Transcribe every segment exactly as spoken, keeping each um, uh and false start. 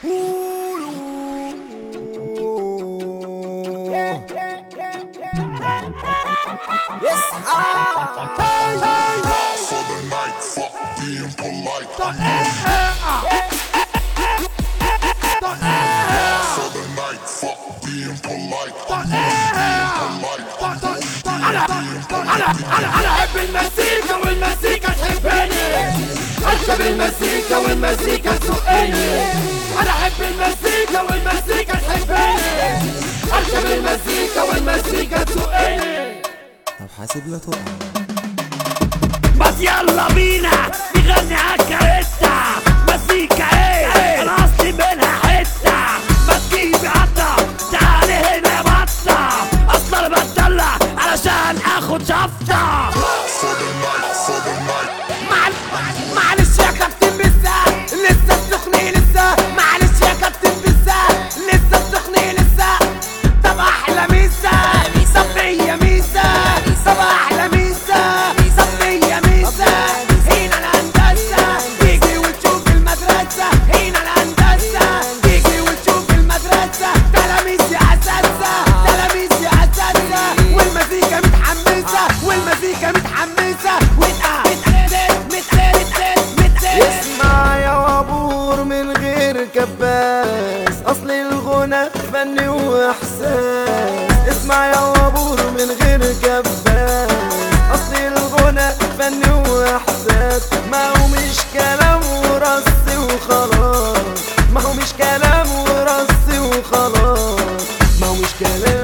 Yes, ah. Hey, hey, hey. For the night, fuck being polite. The air. The air. For the night, fuck being polite. The أنا أنا أنا أنا أحب المزيكا والمزيكا تحبني. أركب المزيكا والمزيكا تسوقني. أنا أحب المزيكا والمزيكا تحبني. أركب المزيكا والمزيكا تسوقني. طب حاسب لا تقع. بس يلا بينا نغني عالكاريتا. مزيكا ايه انا اصلي منها حتة. ما تجيبي عطا تعالي هنا يا بطة. اصلا انا بتدلع علشان اخد شفطة. For the night, for the night. معلش يا كابتن بالذات لسه بتخني لسه. معلش يا كابتن بالذات لسه بتخني لسه. طب احلى ميزة طب هي ميزة. طب احلى ميزة طب هي ميزة. هنا الهندسة تيجي وتشوف المدرسة. هنا الهندسة تيجي وتشوف المدرسة. تلاميذ يا اساتذة تلاميذ يا اساتذة. والمزيكا متحمسة والمزيكا متحمسة. اسمع يا وابور من غير كباس. اصل الغنى فن واحساس. اسمع يا وابور من غير كباس. اصل الغنى فن واحساس. ما هو مش كلام ورص وخلاص. ما هو مش كلام ورص وخلاص. ما هو مش كلام.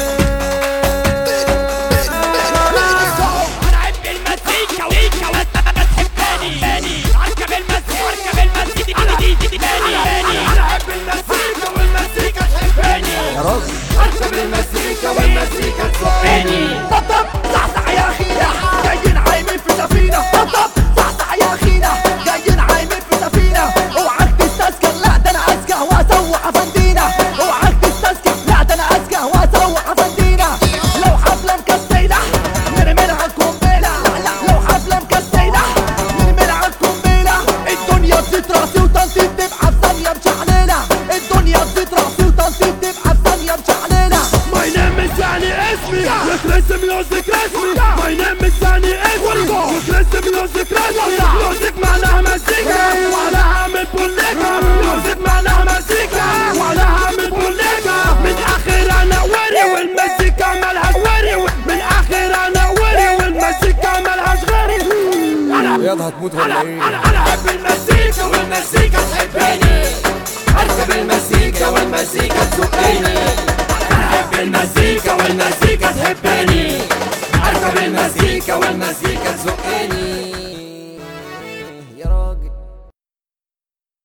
أركب المزيكا والمزيكا تسوقني. طب طب صحصح يا اخينا جايين عايمين في سفينة. طب طب صحصح يا اخينا جايين عايمين في سفينة. اوعاك تستسكر لا ده انا اسكه واسوق افندينا. اوعاك تستسكر لا ده انا اسكه واسوق افندينا. لو حفلة مكسينة نرمي لها القنبلة. لو حفلة مكسينة نرمي لها القنبلة. الدنيا بزيت راسي وتنطيط تبقى في ثانية مشعللة. الدنيا بزيت راسي وتنطيط تبقى في ثانية مشعللة. My name is يعني اسمي وكريس ميوزك رسمي. My name is يعني اسمي وكريس ميوزك رسمي. ميوزك معناها مزيكا ولا هعمل بوليكا. ميوزك معناها مزيكا ولا هعمل بوليكا. من اخر انا وري والمزيكا مالهاش وري. من اخر انا وري والمزيكا مالهاش غيري. ياض هتموت ولا ايه؟ انا انا احب المزيكا والمزيكا تحبني.